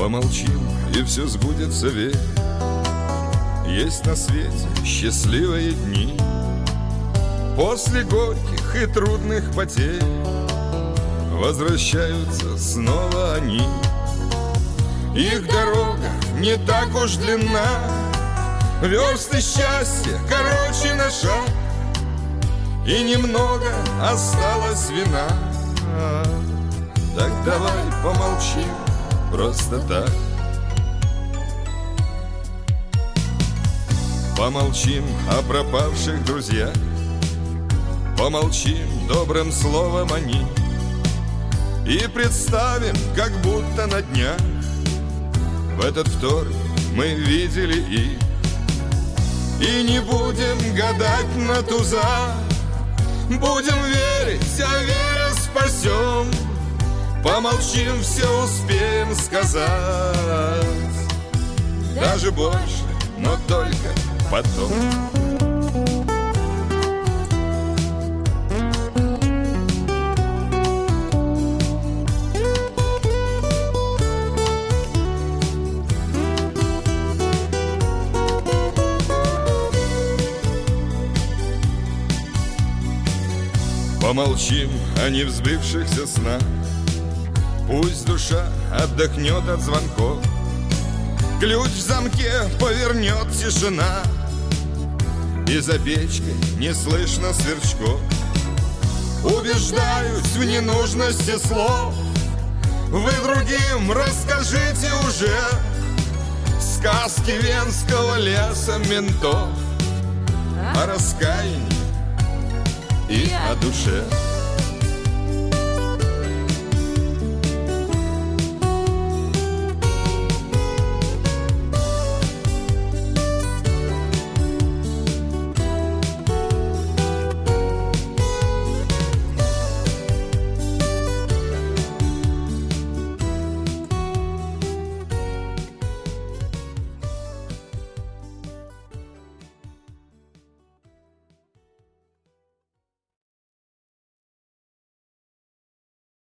Помолчим, и все сбудется, верь. Есть на свете счастливые дни. После горьких и трудных потерь возвращаются снова они. Их дорога не так уж длинна, версты счастья короче на шаг, и немного осталось вина. Так давай помолчим просто так. Помолчим о пропавших друзьях, помолчим добрым словом о них, и представим, как будто на днях в этот вторник мы видели их. И не будем гадать на туза, будем верить, а веря спасем. Помолчим, все успеем сказать, даже больше, но только потом. Помолчим о невзбывшихся снах, пусть душа отдохнет от звонков, ключ в замке повернет тишина, и за печкой не слышно сверчков. Убеждаюсь в ненужности слов, вы другим расскажите уже сказки венского леса ментов о раскаянии и о душе.